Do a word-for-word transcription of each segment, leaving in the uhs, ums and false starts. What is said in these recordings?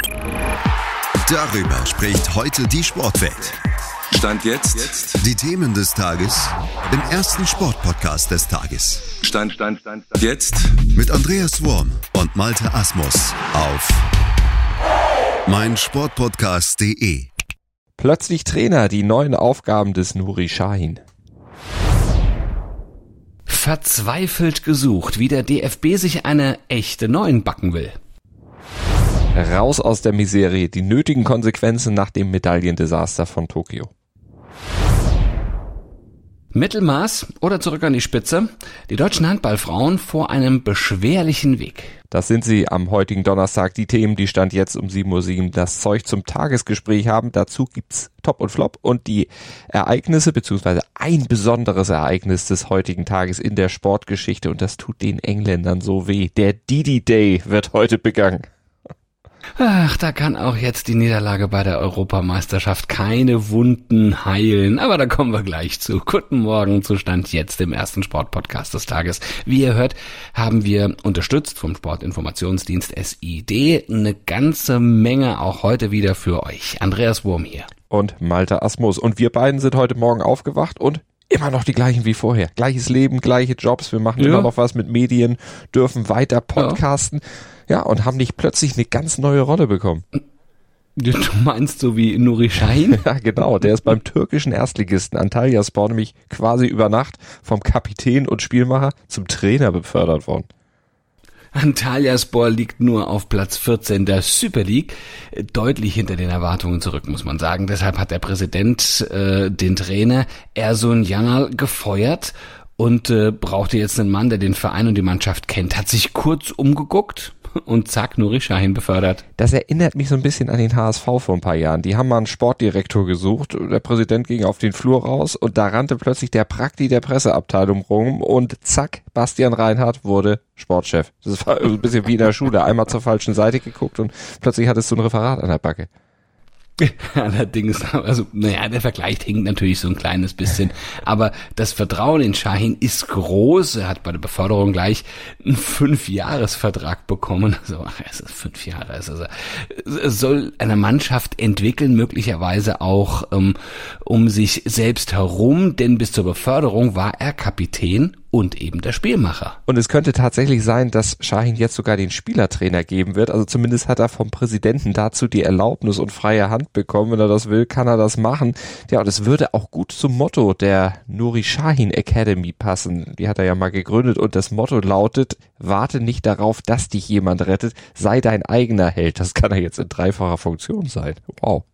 Darüber spricht heute die Sportwelt. Stand jetzt. Die Themen des Tages im ersten Sportpodcast des Tages. Stand, Stand, Stand, Stand. Jetzt. Mit Andreas Worm und Malte Asmus auf meinsportpodcast punkt de. Plötzlich Trainer, die neuen Aufgaben des Nuri Sahin. Verzweifelt gesucht, wie der D F B sich eine echte Neun backen will. Raus aus der Miserie, die nötigen Konsequenzen nach dem Medaillendesaster von Tokio. Mittelmaß oder zurück an die Spitze? Die deutschen Handballfrauen vor einem beschwerlichen Weg. Das sind sie am heutigen Donnerstag, die Themen, die Stand jetzt um sieben Uhr sieben das Zeug zum Tagesgespräch haben. Dazu gibt's Top und Flop und die Ereignisse, beziehungsweise ein besonderes Ereignis des heutigen Tages in der Sportgeschichte, und das tut den Engländern so weh. Der D-Day wird heute begangen. Ach, da kann auch jetzt die Niederlage bei der Europameisterschaft keine Wunden heilen. Aber da kommen wir gleich zu. Guten Morgen zu Stand jetzt im ersten Sportpodcast des Tages. Wie ihr hört, haben wir unterstützt vom Sportinformationsdienst S I D eine ganze Menge auch heute wieder für euch. Andreas Worm hier. Und Malte Asmus. Und wir beiden sind heute Morgen aufgewacht und immer noch die gleichen wie vorher. Gleiches Leben, gleiche Jobs. Wir machen ja. immer noch was mit Medien, dürfen weiter podcasten. Ja. Ja, und haben nicht plötzlich eine ganz neue Rolle bekommen. Du meinst so wie Nuri Sahin? Ja, genau. Der ist beim türkischen Erstligisten Antalyaspor nämlich quasi über Nacht vom Kapitän und Spielmacher zum Trainer befördert worden. Antalyaspor liegt nur auf Platz vierzehn der Super League, deutlich hinter den Erwartungen zurück, muss man sagen. Deshalb hat der Präsident äh, den Trainer Ersun Yanal gefeuert und äh, brauchte jetzt einen Mann, der den Verein und die Mannschaft kennt. Hat sich kurz umgeguckt und zack, Nuri Sahin befördert. Das erinnert mich so ein bisschen an den H S V vor ein paar Jahren. Die haben mal einen Sportdirektor gesucht. Der Präsident ging auf den Flur raus und da rannte plötzlich der Prakti der Presseabteilung rum und zack, Bastian Reinhardt wurde Sportchef. Das war ein bisschen wie in der Schule. Einmal zur falschen Seite geguckt und plötzlich hattest du ein Referat an der Backe. Allerdings, also, naja, der Vergleich hinkt natürlich so ein kleines bisschen, aber das Vertrauen in Sahin ist groß. Er hat bei der Beförderung gleich einen Fünfjahresvertrag bekommen, also, es ist fünf Jahre, also, es soll eine Mannschaft entwickeln, möglicherweise auch ähm, um sich selbst herum, denn bis zur Beförderung war er Kapitän und eben der Spielmacher. Und es könnte tatsächlich sein, dass Sahin jetzt sogar den Spielertrainer geben wird. Also zumindest hat er vom Präsidenten dazu die Erlaubnis und freie Hand bekommen. Wenn er das will, kann er das machen. Ja, und es würde auch gut zum Motto der Nuri Sahin Academy passen. Die hat er ja mal gegründet und das Motto lautet: Warte nicht darauf, dass dich jemand rettet, sei dein eigener Held. Das kann er jetzt in dreifacher Funktion sein. Wow.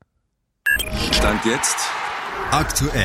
Stand jetzt Aktuell.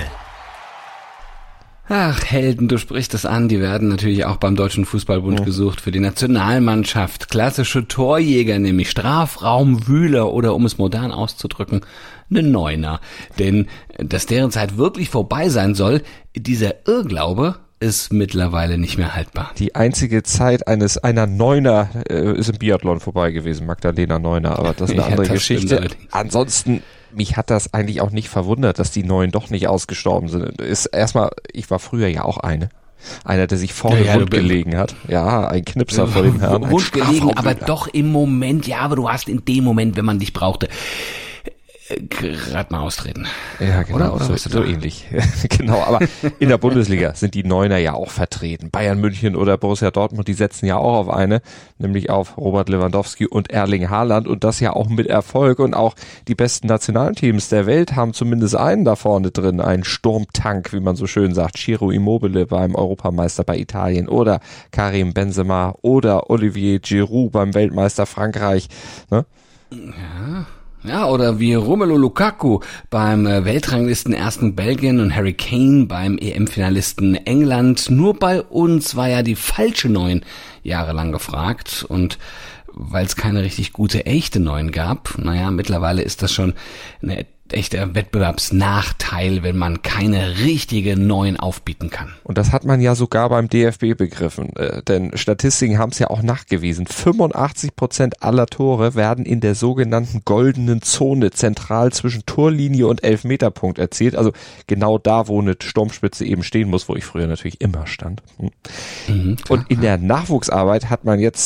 Ach, Helden, du sprichst es an, die werden natürlich auch beim Deutschen Fußballbund ja. gesucht für die Nationalmannschaft. Klassische Torjäger, nämlich Strafraumwühler oder, um es modern auszudrücken, eine Neuner. Denn dass deren Zeit wirklich vorbei sein soll, dieser Irrglaube ist mittlerweile nicht mehr haltbar. Die einzige Zeit eines einer Neuner äh, ist im Biathlon vorbei gewesen, Magdalena Neuner, aber das ist eine ja, andere Geschichte. Ansonsten, mich hat das eigentlich auch nicht verwundert, dass die Neuen doch nicht ausgestorben sind. Ist erstmal, ich war früher ja auch eine. Einer, der sich vorne ja, ja, wund gelegen hat. Ja, ein Knipser vor dem Herrn. Wund gelegen, aber doch im Moment, ja, aber du hast in dem Moment, wenn man dich brauchte, gerade mal austreten. Ja, genau, oder, oder so, so ähnlich. Genau, aber in der Bundesliga sind die Neuner ja auch vertreten. Bayern München oder Borussia Dortmund, die setzen ja auch auf eine, nämlich auf Robert Lewandowski und Erling Haaland, und das ja auch mit Erfolg, und auch die besten Nationalteams der Welt haben zumindest einen da vorne drin, einen Sturmtank, wie man so schön sagt, Ciro Immobile beim Europameister bei Italien oder Karim Benzema oder Olivier Giroud beim Weltmeister Frankreich. Ne? Ja. Ja, oder wie Romelu Lukaku beim Weltranglisten ersten Belgien und Harry Kane beim E M-Finalisten England. Nur bei uns war ja die falsche Neun jahrelang gefragt, und weil es keine richtig gute, echte Neun gab, naja, mittlerweile ist das schon eine echter Wettbewerbsnachteil, wenn man keine richtige Neun aufbieten kann. Und das hat man ja sogar beim D F B begriffen, äh, denn Statistiken haben es ja auch nachgewiesen. fünfundachtzig Prozent aller Tore werden in der sogenannten goldenen Zone zentral zwischen Torlinie und Elfmeterpunkt erzielt, also genau da, wo eine Sturmspitze eben stehen muss, wo ich früher natürlich immer stand. Hm. Mhm, und in der Nachwuchsarbeit hat man jetzt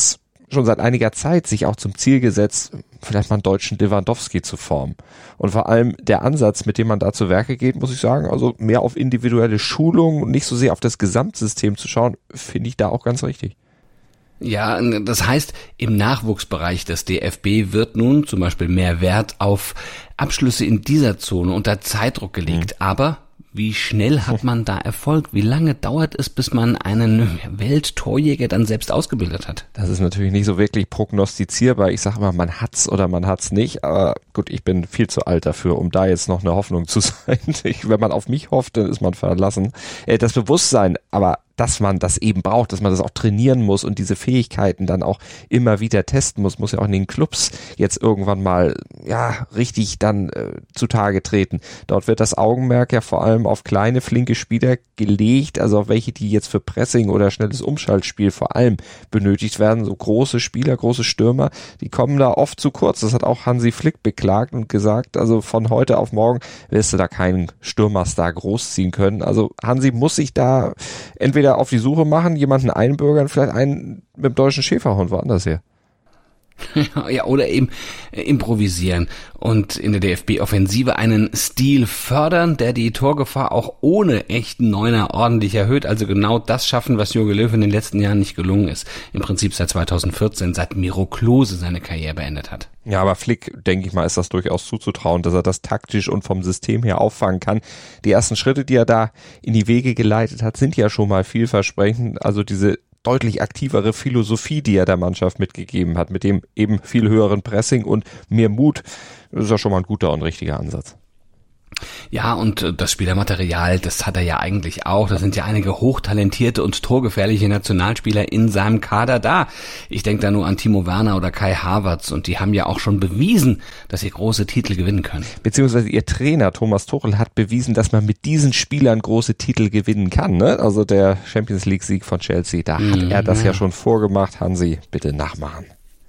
schon seit einiger Zeit sich auch zum Ziel gesetzt, vielleicht mal einen deutschen Lewandowski zu formen. Und vor allem der Ansatz, mit dem man da zu Werke geht, muss ich sagen, also mehr auf individuelle Schulung und nicht so sehr auf das Gesamtsystem zu schauen, finde ich da auch ganz richtig. Ja, das heißt, im Nachwuchsbereich des D F B wird nun zum Beispiel mehr Wert auf Abschlüsse in dieser Zone unter Zeitdruck gelegt. Mhm. Aber wie schnell hat man da Erfolg? Wie lange dauert es, bis man einen Welttorjäger dann selbst ausgebildet hat? Das ist natürlich nicht so wirklich prognostizierbar. Ich sage immer, man hat's oder man hat's nicht. Aber gut, ich bin viel zu alt dafür, um da jetzt noch eine Hoffnung zu sein. Ich, wenn man auf mich hofft, dann ist man verlassen. Das Bewusstsein, aber dass man das eben braucht, dass man das auch trainieren muss und diese Fähigkeiten dann auch immer wieder testen muss, muss ja auch in den Clubs jetzt irgendwann mal ja richtig dann äh, zutage treten. Dort wird das Augenmerk ja vor allem auf kleine, flinke Spieler gelegt, also auf welche, die jetzt für Pressing oder schnelles Umschaltspiel vor allem benötigt werden. So große Spieler, große Stürmer, die kommen da oft zu kurz. Das hat auch Hansi Flick beklagt und gesagt, also von heute auf morgen wirst du da keinen Stürmerstar großziehen können. Also Hansi muss sich da entweder auf die Suche machen, jemanden einbürgern, vielleicht einen mit dem deutschen Schäferhund woanders her. Ja, oder eben improvisieren und in der D F B-Offensive einen Stil fördern, der die Torgefahr auch ohne echten Neuner ordentlich erhöht. Also genau das schaffen, was Jogi Löw in den letzten Jahren nicht gelungen ist. Im Prinzip seit zweitausendvierzehn, seit Miro Klose seine Karriere beendet hat. Ja, aber Flick, denke ich mal, ist das durchaus zuzutrauen, dass er das taktisch und vom System her auffangen kann. Die ersten Schritte, die er da in die Wege geleitet hat, sind ja schon mal vielversprechend. Also diese deutlich aktivere Philosophie, die er der Mannschaft mitgegeben hat, mit dem eben viel höheren Pressing und mehr Mut, das ist ja schon mal ein guter und richtiger Ansatz. Ja, und das Spielermaterial, das hat er ja eigentlich auch. Da sind ja einige hochtalentierte und torgefährliche Nationalspieler in seinem Kader da. Ich denke da nur an Timo Werner oder Kai Havertz und die haben ja auch schon bewiesen, dass sie große Titel gewinnen können. Beziehungsweise ihr Trainer Thomas Tuchel hat bewiesen, dass man mit diesen Spielern große Titel gewinnen kann. Ne? Also der Champions League Sieg von Chelsea, da hat mhm. er das ja schon vorgemacht. Hansi, bitte nachmachen.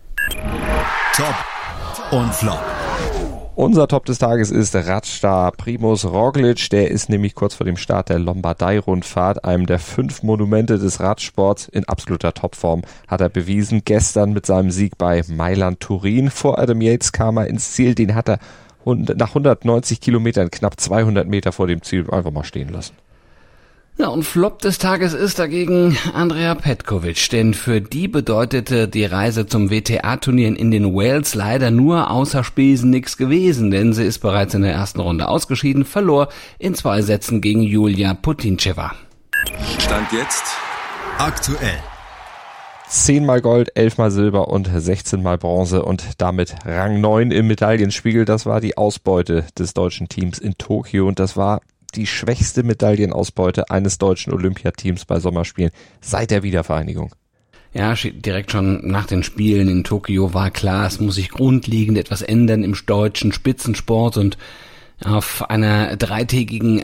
Top und Flop. Unser Top des Tages ist Radstar Primož Roglič. Der ist nämlich kurz vor dem Start der Lombardei-Rundfahrt, einem der fünf Monumente des Radsports, in absoluter Topform, hat er bewiesen. Gestern mit seinem Sieg bei Mailand-Turin. Vor Adam Yates kam er ins Ziel. Den hat er nach hundertneunzig Kilometern, knapp zweihundert Meter vor dem Ziel, einfach mal stehen lassen. Ja, und Flop des Tages ist dagegen Andrea Petkovic, denn für die bedeutete die Reise zum W T A-Turnier in Indian Wells leider nur außer Spesen nichts gewesen, denn sie ist bereits in der ersten Runde ausgeschieden, verlor in zwei Sätzen gegen Julia Putintseva. Stand jetzt aktuell. Zehnmal Gold, elfmal Silber und sechzehnmal Bronze und damit Rang neun im Medaillenspiegel. Das war die Ausbeute des deutschen Teams in Tokio und das war die schwächste Medaillenausbeute eines deutschen Olympiateams bei Sommerspielen seit der Wiedervereinigung. Ja, direkt schon nach den Spielen in Tokio war klar, es muss sich grundlegend etwas ändern im deutschen Spitzensport und auf einer dreitägigen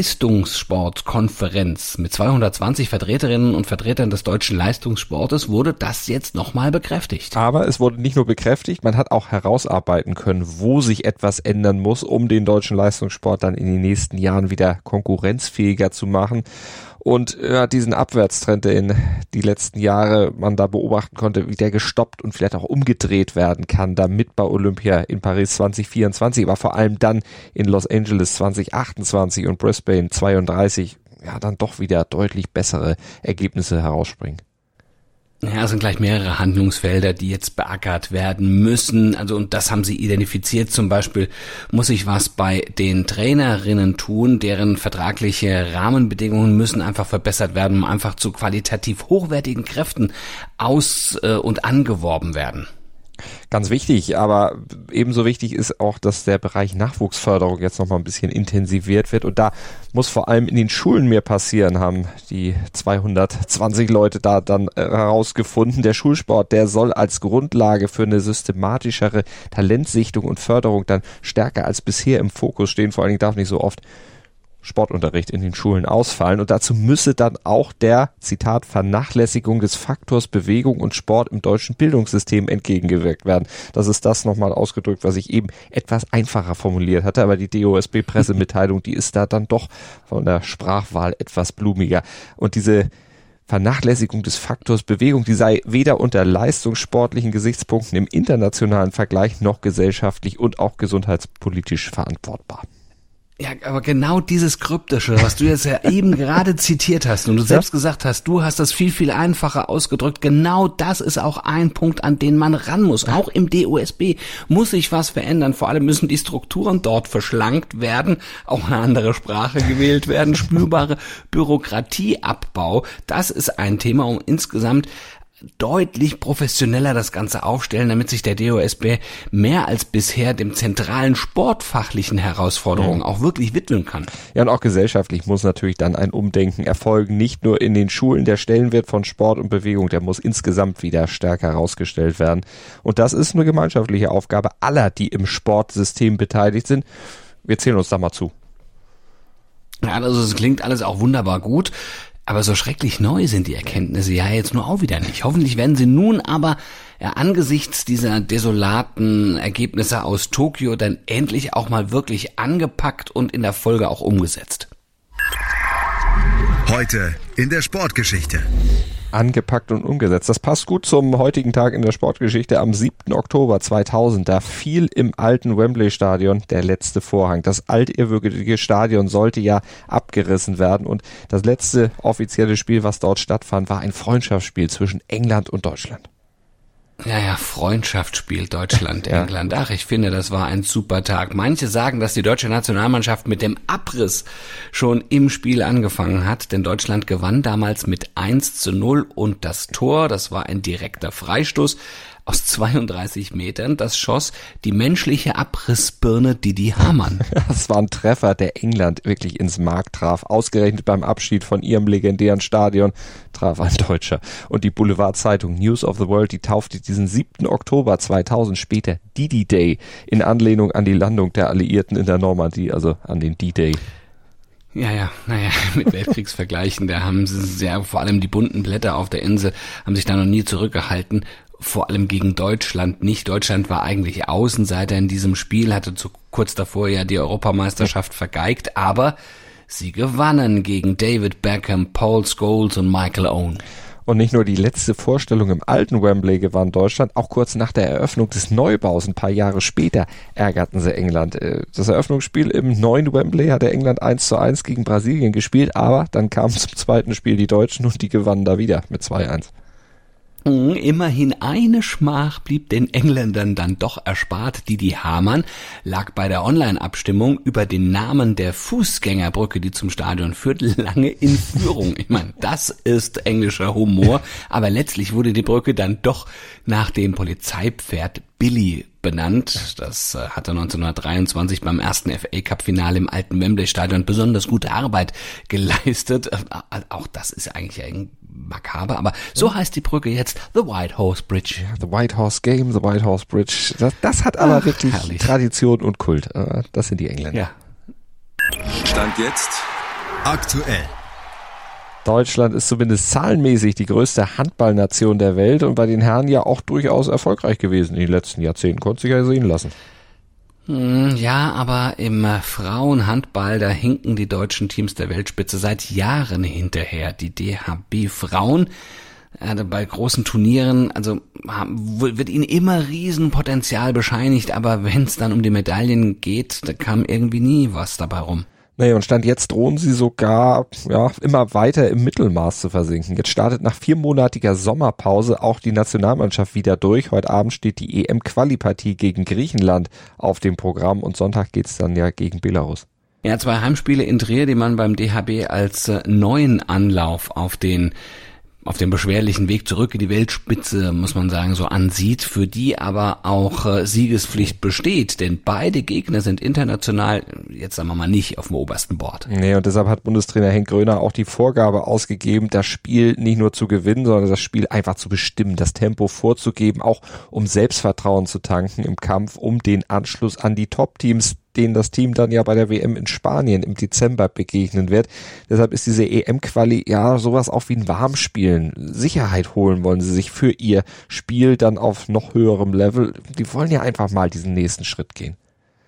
Leistungssportkonferenz mit zweihundertzwanzig Vertreterinnen und Vertretern des deutschen Leistungssportes wurde das jetzt nochmal bekräftigt. Aber es wurde nicht nur bekräftigt, man hat auch herausarbeiten können, wo sich etwas ändern muss, um den deutschen Leistungssport dann in den nächsten Jahren wieder konkurrenzfähiger zu machen. Und ja, diesen Abwärtstrend, der in die letzten Jahre man da beobachten konnte, wie der gestoppt und vielleicht auch umgedreht werden kann, damit bei Olympia in Paris zwanzig vierundzwanzig, aber vor allem dann in Los Angeles zwanzig achtundzwanzig und Brisbane zweiunddreißig, ja, dann doch wieder deutlich bessere Ergebnisse herausspringen. Ja, es sind gleich mehrere Handlungsfelder, die jetzt beackert werden müssen. Also, und das haben sie identifiziert. Zum Beispiel muss sich was bei den Trainerinnen tun, deren vertragliche Rahmenbedingungen müssen einfach verbessert werden, um einfach zu qualitativ hochwertigen Kräften aus- und angeworben werden. Ganz wichtig, aber ebenso wichtig ist auch, dass der Bereich Nachwuchsförderung jetzt noch mal ein bisschen intensiviert wird und da muss vor allem in den Schulen mehr passieren, haben die zweihundertzwanzig Leute da dann herausgefunden. Der Schulsport, der soll als Grundlage für eine systematischere Talentsichtung und Förderung dann stärker als bisher im Fokus stehen. Vor allen Dingen darf nicht so oft Sportunterricht in den Schulen ausfallen und dazu müsse dann auch der, Zitat, Vernachlässigung des Faktors Bewegung und Sport im deutschen Bildungssystem entgegengewirkt werden. Das ist das nochmal ausgedrückt, was ich eben etwas einfacher formuliert hatte, aber die D O S B-Pressemitteilung, die ist da dann doch von der Sprachwahl etwas blumiger. Und diese Vernachlässigung des Faktors Bewegung, die sei weder unter leistungssportlichen Gesichtspunkten im internationalen Vergleich noch gesellschaftlich und auch gesundheitspolitisch verantwortbar. Ja, aber genau dieses Kryptische, was du jetzt ja eben gerade zitiert hast und du selbst ja. gesagt hast, du hast das viel, viel einfacher ausgedrückt, genau das ist auch ein Punkt, an den man ran muss. Auch im D O S B muss sich was verändern, vor allem müssen die Strukturen dort verschlankt werden, auch eine andere Sprache gewählt werden, spürbare Bürokratieabbau, das ist ein Thema, um insgesamt deutlich professioneller das Ganze aufstellen, damit sich der D O S B mehr als bisher dem zentralen sportfachlichen Herausforderungen auch wirklich widmen kann. Ja, und auch gesellschaftlich muss natürlich dann ein Umdenken erfolgen, nicht nur in den Schulen. Der Stellenwert von Sport und Bewegung, der muss insgesamt wieder stärker herausgestellt werden. Und das ist eine gemeinschaftliche Aufgabe aller, die im Sportsystem beteiligt sind. Wir zählen uns da mal zu. Ja, also es klingt alles auch wunderbar gut. Aber so schrecklich neu sind die Erkenntnisse ja jetzt nur auch wieder nicht. Hoffentlich werden sie nun aber ja, angesichts dieser desolaten Ergebnisse aus Tokio dann endlich auch mal wirklich angepackt und in der Folge auch umgesetzt. Heute in der Sportgeschichte. Angepackt und umgesetzt. Das passt gut zum heutigen Tag in der Sportgeschichte. Am siebten Oktober zweitausend, da fiel im alten Wembley-Stadion der letzte Vorhang. Das altehrwürdige Stadion sollte ja abgerissen werden und das letzte offizielle Spiel, was dort stattfand, war ein Freundschaftsspiel zwischen England und Deutschland. Ja, ja, Freundschaftsspiel Deutschland, England. Ach, ich finde, das war ein super Tag. Manche sagen, dass die deutsche Nationalmannschaft mit dem Abriss schon im Spiel angefangen hat, denn Deutschland gewann damals mit eins zu null und das Tor, das war ein direkter Freistoß aus zweiunddreißig Metern, das schoss die menschliche Abrissbirne Didi Hamann. Das war ein Treffer, der England wirklich ins Mark traf. Ausgerechnet beim Abschied von ihrem legendären Stadion traf ein Deutscher. Und die Boulevardzeitung News of the World, die taufte diesen siebten Oktober zweitausend später Didi Day in Anlehnung an die Landung der Alliierten in der Normandie, also an den D-Day. Ja, ja, naja, mit Weltkriegsvergleichen, da haben sie sehr, vor allem die bunten Blätter auf der Insel, haben sich da noch nie zurückgehalten. Vor allem gegen Deutschland nicht. Deutschland war eigentlich Außenseiter in diesem Spiel, hatte zu, kurz davor ja die Europameisterschaft vergeigt, aber sie gewannen gegen David Beckham, Paul Scholes und Michael Owen. Und nicht nur die letzte Vorstellung im alten Wembley gewann Deutschland, auch kurz nach der Eröffnung des Neubaus, ein paar Jahre später, ärgerten sie England. Das Eröffnungsspiel im neuen Wembley hatte England eins zu eins gegen Brasilien gespielt, aber dann kamen zum zweiten Spiel die Deutschen und die gewannen da wieder mit zwei eins. Immerhin eine Schmach blieb den Engländern dann doch erspart. Didi Hamann lag bei der Online-Abstimmung über den Namen der Fußgängerbrücke, die zum Stadion führt, lange in Führung. Ich meine, das ist englischer Humor, aber letztlich wurde die Brücke dann doch nach dem Polizeipferd Billy benannt. Das äh, hatte neunzehnhundertdreiundzwanzig beim ersten F A-Cup-Finale im alten Wembley-Stadion besonders gute Arbeit geleistet. Äh, auch das ist eigentlich ein makaber, aber so heißt die Brücke jetzt The White Horse Bridge. Ja, The White Horse Game, The White Horse Bridge. Das, das hat aber Ach, wirklich herrlich. Tradition und Kult. Das sind die Engländer. Ja. Stand jetzt aktuell. Deutschland ist zumindest zahlenmäßig die größte Handballnation der Welt und bei den Herren ja auch durchaus erfolgreich gewesen in den letzten Jahrzehnten. Konnte sich ja sehen lassen. Ja, aber im Frauenhandball, da hinken die deutschen Teams der Weltspitze seit Jahren hinterher. Die D H B-Frauen, also bei großen Turnieren, also wird ihnen immer Riesenpotenzial bescheinigt, aber wenn es dann um die Medaillen geht, da kam irgendwie nie was dabei rum. Naja, und Stand jetzt drohen sie sogar ja immer weiter im Mittelmaß zu versinken. Jetzt startet nach viermonatiger Sommerpause auch die Nationalmannschaft wieder durch. Heute Abend steht die E M-Quali-Partie gegen Griechenland auf dem Programm und Sonntag geht's dann ja gegen Belarus. Ja, zwei Heimspiele in Trier, die man beim D H B als äh, neuen Anlauf auf den auf dem beschwerlichen Weg zurück in die Weltspitze, muss man sagen, so ansieht, für die aber auch äh, Siegespflicht besteht, denn beide Gegner sind international, jetzt sagen wir mal nicht auf dem obersten Bord. Nee, und deshalb hat Bundestrainer Henk Gröner auch die Vorgabe ausgegeben, das Spiel nicht nur zu gewinnen, sondern das Spiel einfach zu bestimmen, das Tempo vorzugeben, auch um Selbstvertrauen zu tanken im Kampf um den Anschluss an die Top-Teams, denen das Team dann ja bei der W M in Spanien im Dezember begegnen wird. Deshalb ist diese E M-Quali ja sowas auch wie ein Warmspielen. Sicherheit holen wollen sie sich für ihr Spiel dann auf noch höherem Level. Die wollen ja einfach mal diesen nächsten Schritt gehen.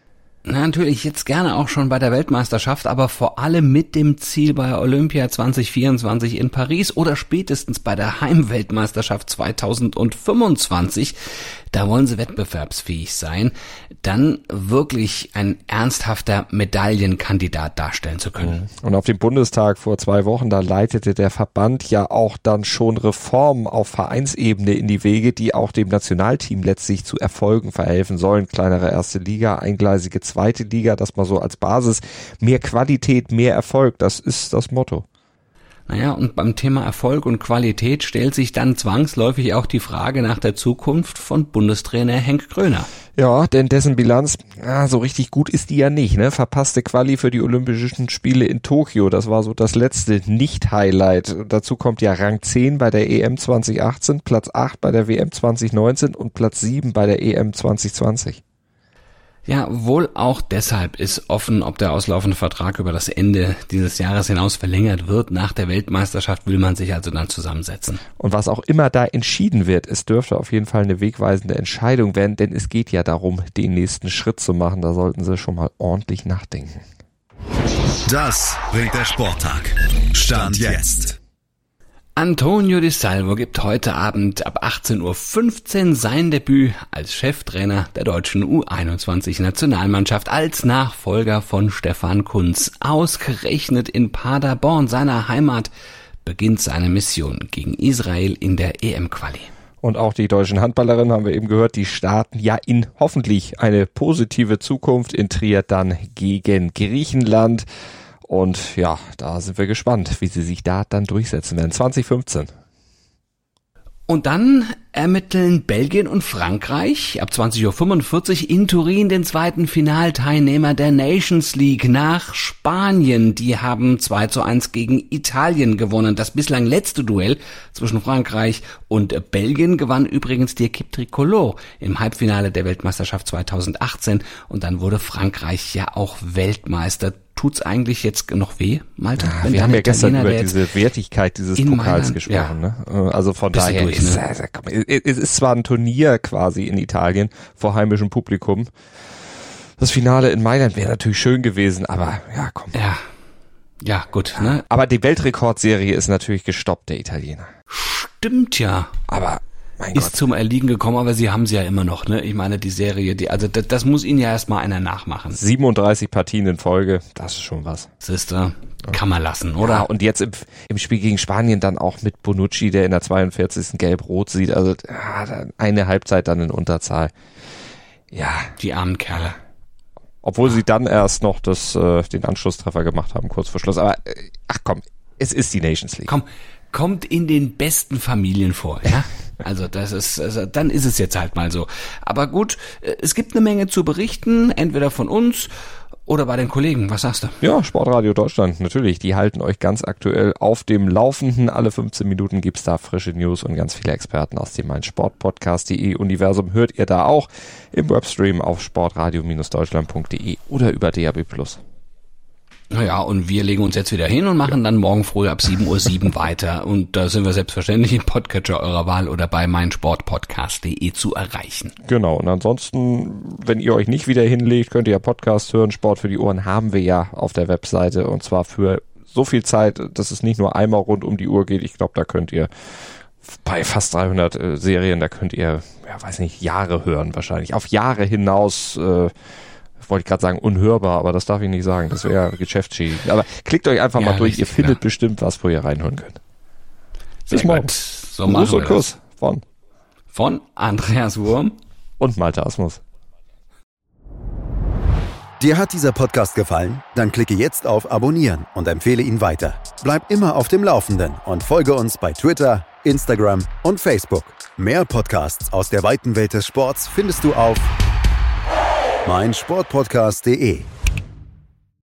Natürlich jetzt gerne auch schon bei der Weltmeisterschaft, aber vor allem mit dem Ziel bei Olympia zwanzig vierundzwanzig in Paris oder spätestens bei der Heimweltmeisterschaft zweitausendfünfundzwanzig. Da wollen sie wettbewerbsfähig sein, dann wirklich ein ernsthafter Medaillenkandidat darstellen zu können. Und auf dem Bundestag vor zwei Wochen, da leitete der Verband ja auch dann schon Reformen auf Vereinsebene in die Wege, die auch dem Nationalteam letztlich zu Erfolgen verhelfen sollen. Kleinere erste Liga, eingleisige zweite Liga, das mal so als Basis. Mehr Qualität, mehr Erfolg, das ist das Motto. Naja, und beim Thema Erfolg und Qualität stellt sich dann zwangsläufig auch die Frage nach der Zukunft von Bundestrainer Henk Gröner. Ja, denn dessen Bilanz, ja, so richtig gut ist die ja nicht, ne? Verpasste Quali für die Olympischen Spiele in Tokio, das war so das letzte Nicht-Highlight. Dazu kommt ja Rang zehn bei der E M zwanzig achtzehn, Platz acht bei der W M zwanzig neunzehn und Platz sieben bei der E M zwanzig zwanzig. Ja, wohl auch deshalb ist offen, ob der auslaufende Vertrag über das Ende dieses Jahres hinaus verlängert wird. Nach der Weltmeisterschaft will man sich also dann zusammensetzen. Und was auch immer da entschieden wird, es dürfte auf jeden Fall eine wegweisende Entscheidung werden, denn es geht ja darum, den nächsten Schritt zu machen. Da sollten Sie schon mal ordentlich nachdenken. Das bringt der Sporttag. Stand jetzt. Antonio Di Salvo gibt heute Abend ab achtzehn Uhr fünfzehn sein Debüt als Cheftrainer der deutschen U einundzwanzig Nationalmannschaft als Nachfolger von Stefan Kuntz. Ausgerechnet in Paderborn, seiner Heimat, beginnt seine Mission gegen Israel in der E M-Quali. Und auch die deutschen Handballerinnen, haben wir eben gehört, die starten ja in hoffentlich eine positive Zukunft in Trier dann gegen Griechenland. Und ja, da sind wir gespannt, wie sie sich da dann durchsetzen werden. zwanzig fünfzehn. Und dann ermitteln Belgien und Frankreich ab zwanzig Uhr fünfundvierzig in Turin den zweiten Finalteilnehmer der Nations League nach Spanien. Die haben zwei zu eins gegen Italien gewonnen. Das bislang letzte Duell zwischen Frankreich und Belgien gewann übrigens die Equipe Tricolore im Halbfinale der Weltmeisterschaft zweitausendachtzehn. Und dann wurde Frankreich ja auch Weltmeister. Tut's eigentlich jetzt noch weh, Malte? Ja, wir haben ja gestern über diese Wertigkeit dieses Pokals Mailand gesprochen. Ja. Ne? Also von Bist daher, durch, ist, ne? komm, es ist zwar ein Turnier quasi in Italien vor heimischem Publikum. Das Finale in Mailand wäre natürlich schön gewesen, aber ja, komm. Ja, ja gut. Ne? Aber die Weltrekordserie ist natürlich gestoppt, der Italiener. Stimmt ja. Aber Mein ist Gott. zum Erliegen gekommen, aber sie haben sie ja immer noch, ne? Ich meine, die Serie, die, also das, das muss ihnen ja erstmal einer nachmachen. siebenunddreißig Partien in Folge, das ist schon was. Siehste, kann man lassen, oder? Ja, und jetzt im, im Spiel gegen Spanien dann auch mit Bonucci, der in der zweiundvierzigsten gelb-rot sieht, also ja, eine Halbzeit dann in Unterzahl. Ja. Die armen Kerle. Obwohl sie dann erst noch das, äh, den Anschlusstreffer gemacht haben, kurz vor Schluss. Aber äh, ach komm, es ist die Nations League. Komm, kommt in den besten Familien vor, ja? Also das ist, also dann ist es jetzt halt mal so. Aber gut, es gibt eine Menge zu berichten, entweder von uns oder bei den Kollegen. Was sagst du? Ja, Sportradio Deutschland, natürlich. Die halten euch ganz aktuell auf dem Laufenden. Alle fünfzehn Minuten gibt's da frische News und ganz viele Experten aus dem meinsportpodcast punkt de Universum hört ihr da auch im Webstream auf sportradio Deutschland punkt de oder über D A B plus. Naja, und wir legen uns jetzt wieder hin und machen dann morgen früh ab sieben Uhr sieben weiter. Und da sind wir selbstverständlich im Podcatcher eurer Wahl oder bei meinsportpodcast punkt de zu erreichen. Genau, und ansonsten, wenn ihr euch nicht wieder hinlegt, könnt ihr ja Podcast hören. Sport für die Ohren haben wir ja auf der Webseite und zwar für so viel Zeit, dass es nicht nur einmal rund um die Uhr geht. Ich glaube, da könnt ihr bei fast dreihundert äh, Serien, da könnt ihr, ja weiß nicht, Jahre hören wahrscheinlich. Auf Jahre hinaus äh, wollte ich gerade sagen, unhörbar, aber das darf ich nicht sagen. Das wäre geschäftsschädigend. Aber klickt euch einfach ja, mal durch. Richtig, ihr findet ja. bestimmt was, wo ihr reinhören könnt. Bis Sehr morgen. Gut. So machen Gruß und Kuss von von Andreas Wurm und Malte Asmus. Dir hat dieser Podcast gefallen? Dann klicke jetzt auf Abonnieren und empfehle ihn weiter. Bleib immer auf dem Laufenden und folge uns bei Twitter, Instagram und Facebook. Mehr Podcasts aus der weiten Welt des Sports findest du auf meinsportpodcast punkt de.